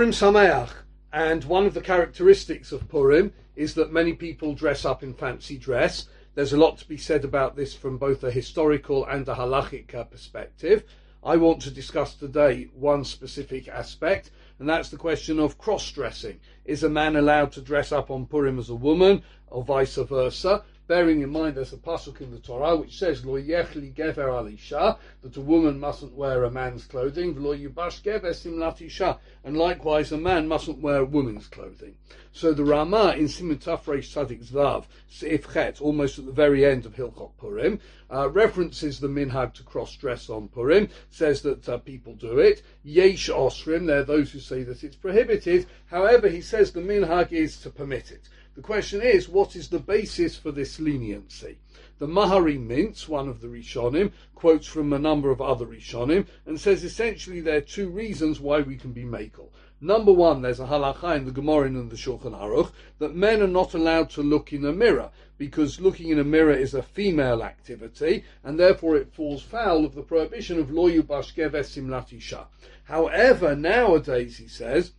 Purim Sameach, and one of the characteristics of Purim is that many people dress up in fancy dress. There's a lot to be said about this from both a historical and a halachic perspective. I want to discuss today one specific aspect, and that's the question of cross-dressing. Is a man allowed to dress up on Purim as a woman, or vice versa? Bearing in mind there's a pasuk in the Torah which says Lo yechli gever al isha, that a woman mustn't wear a man's clothing, V'lo yubash gever simlat isha, and likewise a man mustn't wear a woman's clothing. So the Rama in Siman Tafresh Tzadik Zvav Seif Chet, almost at the very end of Hilchot Purim, references the minhag to cross-dress on Purim, says that people do it. Yesh osrim, there are those who say that it's prohibited. However, he says the minhag is to permit it. The question is, what is the basis for this leniency? The Mahari Mintz, one of the Rishonim, quotes from a number of other Rishonim and says essentially there are two reasons why we can be makel. Number one, there's a halacha in the Gemara and the Shulchan Aruch that men are not allowed to look in a mirror because looking in a mirror is a female activity and therefore it falls foul of the prohibition of lo yubash gever simlat isha. However, nowadays, he says,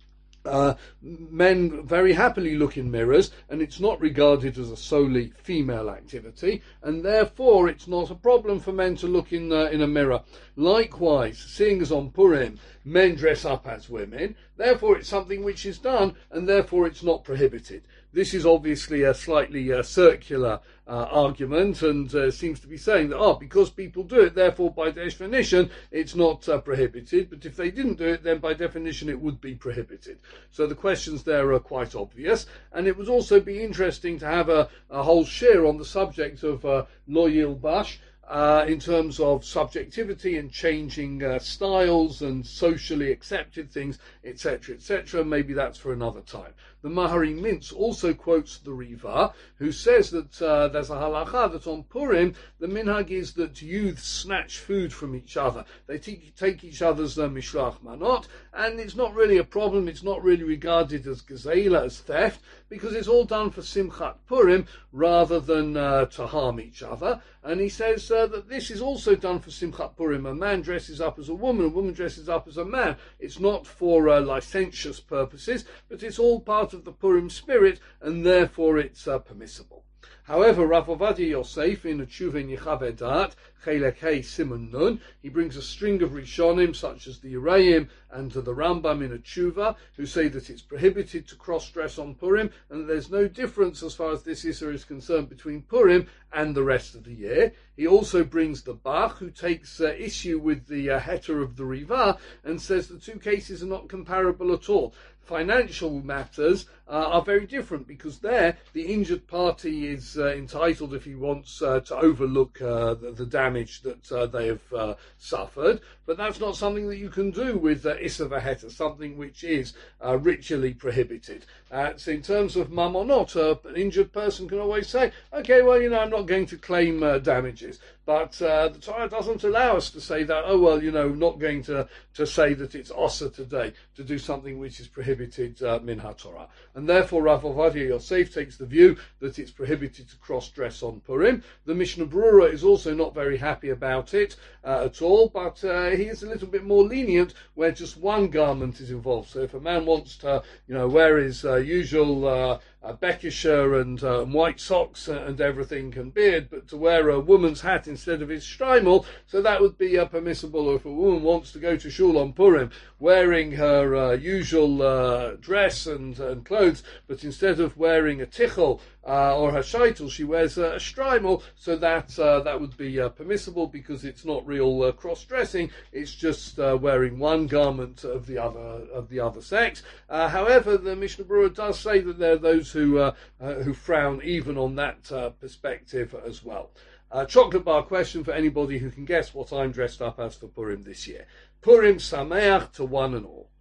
men very happily look in mirrors and it's not regarded as a solely female activity and therefore it's not a problem for men to look in a mirror. Likewise, seeing as on Purim men dress up as women, therefore it's something which is done and therefore it's not prohibited. This is obviously a slightly circular argument and seems to be saying that, because people do it, therefore by definition it's not prohibited, but if they didn't do it, then by definition it would be prohibited. So the questions there are quite obvious, and it would also be interesting to have a whole share on the subject of lo yilbash, in terms of subjectivity and changing styles and socially accepted things, etc., etc. Maybe that's for another time. The Mahari Mintz also quotes the Riva, who says that there's a halacha that on Purim the minhag is that youths snatch food from each other. They take each other's mishlach manot, and it's not really a problem. It's not really regarded as gezela, as theft, because it's all done for Simchat Purim rather than to harm each other. And he says that this is also done for Simchat Purim. A man dresses up as a woman dresses up as a man. It's not for licentious purposes, but it's all part of the Purim spirit, and therefore it's permissible. However, Rav Ovadia Yosef in Tshuva Yechaveh Da'at, Chelek Hey Siman Nun, he brings a string of Rishonim, such as the Yereim and the Rambam in a Tshuva, who say that it's prohibited to cross-dress on Purim, and there's no difference as far as this Issur is concerned between Purim and the rest of the year. He also brings the Bach, who takes issue with the heter of the Riva, and says the two cases are not comparable at all. Financial matters are very different because there the injured party is entitled, if he wants, to overlook the damage that they have suffered, but that's not something that you can do with Issur v'heter, something which is ritually prohibited. So in terms of mamonot, an injured person can always say, okay, well, I'm not going to claim damages. But the Torah doesn't allow us to say that, not going to say that it's osur today to do something which is prohibited min ha-Torah. And therefore Rav Ovadia Yosef takes the view that it's prohibited to cross-dress on Purim. The Mishnah Berurah is also not very happy about it at all, but he is a little bit more lenient where just one garment is involved. So if a man wants to, wear his usual bekisher and white socks and everything and beard, but to wear a woman's hat instead of his shtreimel, so that would be permissible. Or if a woman wants to go to shul on Purim wearing her usual dress and clothes, but instead of wearing a tichel or her shaitel, she wears a shtreimel, so that would be permissible because it's not real cross-dressing. It's just wearing one garment of the other sex. However, the Mishnah Berurah does say that there are those who frown even on that perspective as well. Chocolate bar question for anybody who can guess what I'm dressed up as for Purim this year. Purim Sameach to one and all.